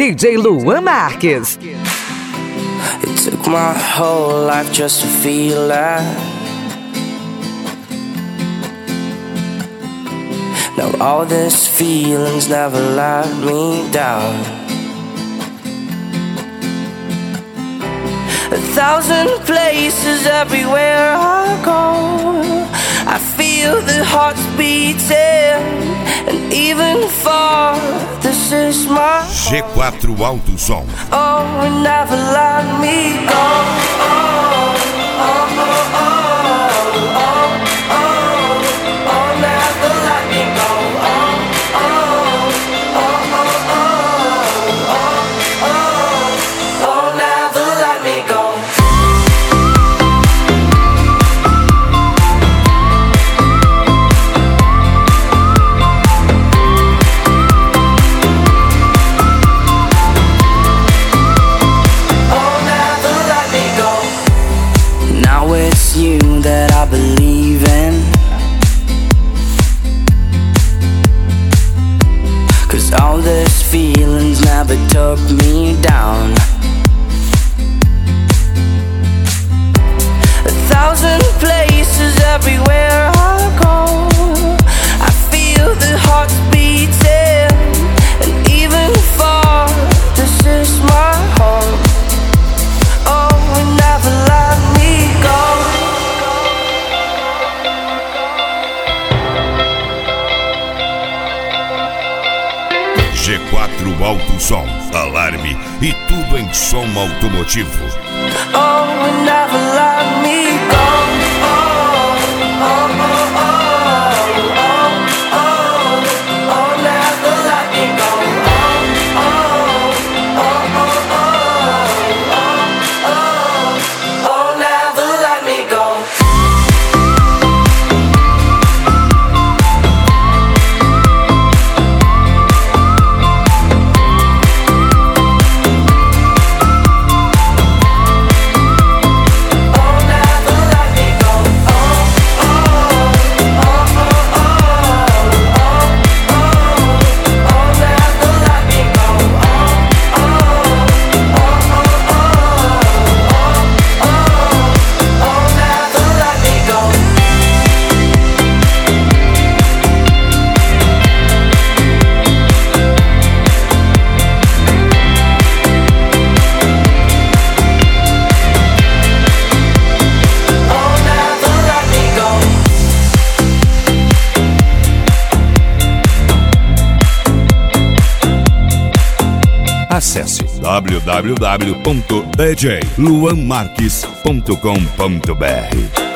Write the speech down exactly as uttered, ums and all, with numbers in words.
D J Luan Marques. It took my whole life just to feel that. Now all these feelings never let me down. A thousand places everywhere I go, I feel the hearts beating, and even far, this is my G quatro Alto Som. Oh, and never let me go. Oh, oh, oh, oh, oh, oh, oh, never let me go. Oh, oh, oh, oh, oh, oh, oh, never let me go. That I believe in, 'cause all these feelings never took me down. A thousand places everywhere I go, I feel the hearts beating, and even far, this is my home. Oh, and never let me go. G quatro Alto Som, alarme e tudo em som automotivo. Oh, and never let me go. Oh, oh, oh, oh, oh, oh, oh, never let me go. Oh, oh, oh, oh, oh, oh, oh, never let me go. Acesse w w w ponto d j luan marques ponto com ponto b r.